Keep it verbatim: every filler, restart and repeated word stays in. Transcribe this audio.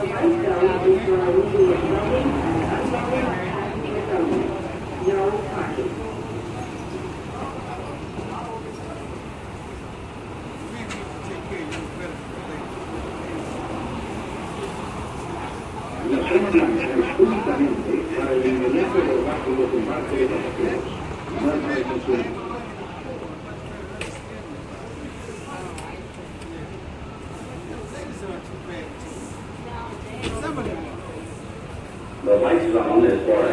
La zona blanca es únicamente para el inmediato debajo de los embarques de pasajeros. Norma de funcionamiento. The light zone is for